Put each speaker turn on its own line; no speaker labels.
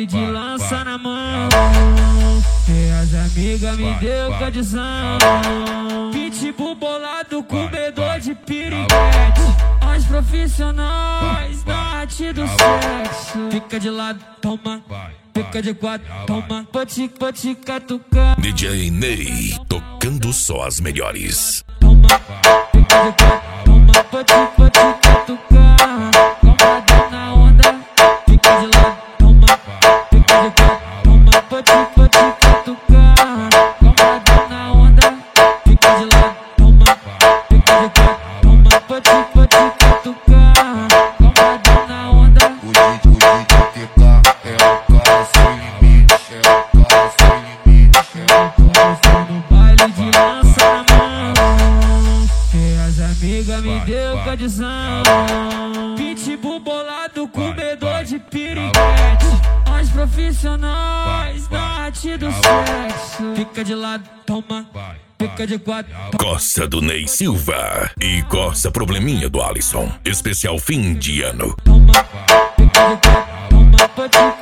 de lança na mão. E as amigas me deu condição. Pitbull bolado, comedor de piriguete. As profissionais da arte do sexo. Fica de lado, toma. Fica de quatro, toma. Vou te catucar.
DJ Ney, tocando só as melhores.
Toma, fica de quatro, toma. Vou te catucar. Combada na onda. Fica de lado, toma. Fica de quatro, toma. Vou te catucar. Combada na onda. Fica de lado, toma. Fica de quatro, toma. Vou te catucar. Combada na onda.
O TK é o cara sem limite, é o cara sem limite.
No baile de lança na mão. E as amigas me deu condição. Pitbull bolado, comedor de piriguete. As profissionais da arte do sexo. Fica de lado, toma. Fica de quatro.
Coça do Ney Silva e Coça Probleminha do Alisson. Especial fim de ano.
Toma, fica de quatro, toma.